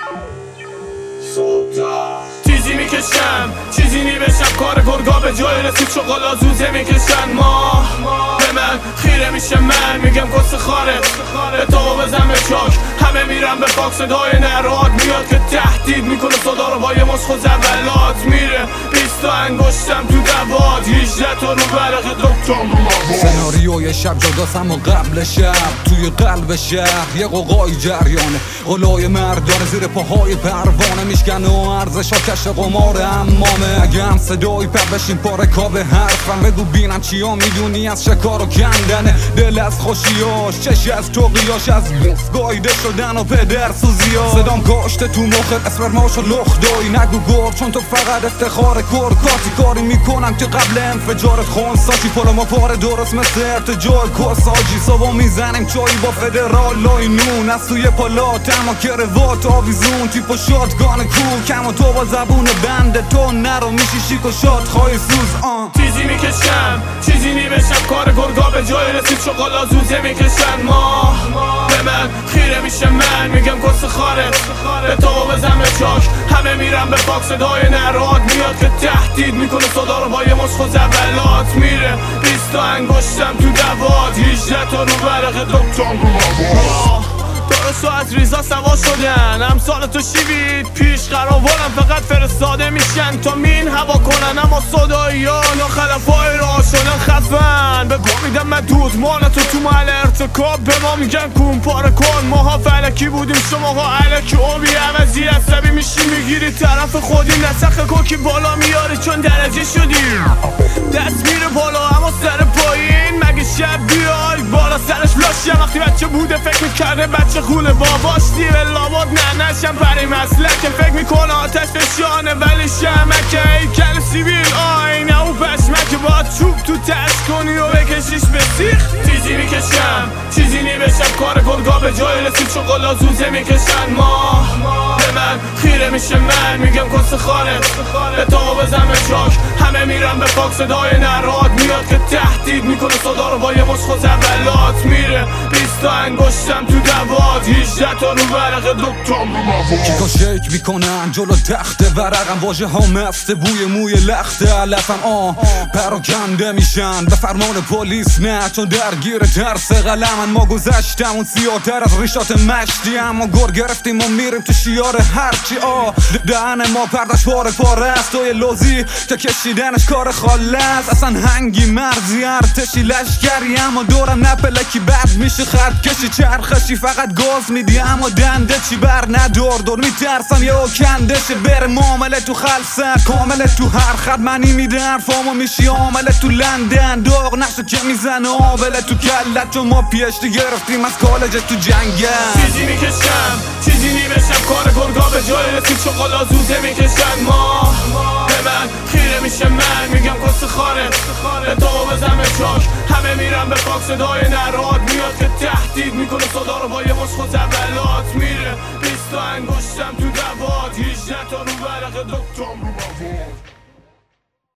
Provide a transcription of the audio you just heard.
تیزی میکشم چیزی بشم، کار گرگا به جای رسید شغالا زوزه میکشن. ما به من خیره میشه، من میگم کس خاره به تو بزن به چاک، همه میرن به پاک. صدای نراد میاد که تهدید میکنه، صدا رو با یه مسخ و زبلات میره 20 تا انگشتم تو دوات، 18 تا رو برق دکترم. سناریوی شب جداست اما قبل شب توی قلب شهر یه قوقای جریانه، قلای مردانه زیر پاهای پروانه میشکنه و ارزش ها کش قمار امامه. اگه هم صدایی پر بشین پاره کاب حرفم، بگو بینم چیا میدونی از شکار و کندنه، دل از خوشیاش، چش از توقیاش، از گایده شدن و پدر سوزیاش. صدام کاشته تو مخت اسپرماش و لخ دایی، نگو گر چون تو فقط افتخار کرکاتی. کاری میکنم که قبل انفجارت خونساتی، پلما پاره درست مثل ارتجای کساجی. صبح میزنیم چایی با فدرال لای نون، از توی پالات اما کروات آویزون، تیپ و شاتگان کول کم و تو با زبون بند تو نرو میشی شیک و شاد خواهی سوز. تیزی میکشم چیزی بشم، کار گرگا به جای رسید شغالا زوزه میکشن. ما به من خیره میشه، من میگم کس خاره به تو بزن به چاک، همه میرن به پاک. صدای نراد میاد که تهدید میکنه، صدا رو با یه مسخ و زبلات میره 20 تا انگشتم تو دوات، 18 تا رو برق دکترم. درست از ریزا سوا شدن، امسال تو شیوید پیش قراولم فقط فرستاده میشن تا مین هوا کنن، اما صداییان و خلفای را شدن خفن. بگو میدم مدود مال تو تو محل ارتکاب، به ما میگن کون پاره کن. ماها فلکی بودیم شماها علکی، اوبی عوضی عصبی میشی میگیری طرف خودی، نسخ کوکی بالا میاری چون درجه شدی. دست میره بالا اما سر پایین، مگه شب بیای بالا سرش لاشیم. وقتی بچه بوده فکر میکرده بچه خوله باباش دیره لابد، نه نشم پری مسلکه. فکر میکنه آتش فشانه ولی شمکه، هیکل سیبیل آینه و پشمکه، باید چوب تو تش کنی و بکشیش به سیخ. تیزی میکشم چیزی بشم، کار گرگا به جای رسید شغالا زوزه میکشن. ما به من خیره میشه، من میگم کس خاره به تو بزن به چاک، همه میرن به پاک. صدای نراد میاد که تهدید میکنه، صدا رو با یه مسخ و زبلات میره 20 تا انگشتم تو دوات، 18 تا رو برق دکترم. کیکا شیک میکنن جلو تخت ورقم، واژه ها مسته بوی موی لخت علفم. پراکنده میشن به فرمان پلیس، نه چون درگیر ترس قلمن. ما گذشتم اون سیاتر از ریشات مشتی، اما گر گرفتیم و میریم تو شیار هرچی. دهن ما پردش پاره است و یه لوزی که کشیدنش کار خاله است. اصلا هنگی مرزی ارتشی لشکری، اما دورم نپلکی بد میشه خط کشی چرخشی. فقط گاز میدی اما دنده چی بر ندار، دور میترسم یه کندشه بره معامله تو خلصت کامله. تو هر خط منی میده حرفامو میشی عامله، تو لندن داغ نقشه که میزنه آبله تو کلت، چون ما پیشتی گرفتیم از کالج تو جنگل. چیزی میکشم چیزی بشم، کار گرگا به جای رسید شغالا زوزه میکشن. ما به من خیره میشه، من میگم کس خاره به تو بزن به چاک، همه میرن به پاک. صدای نراد میاد که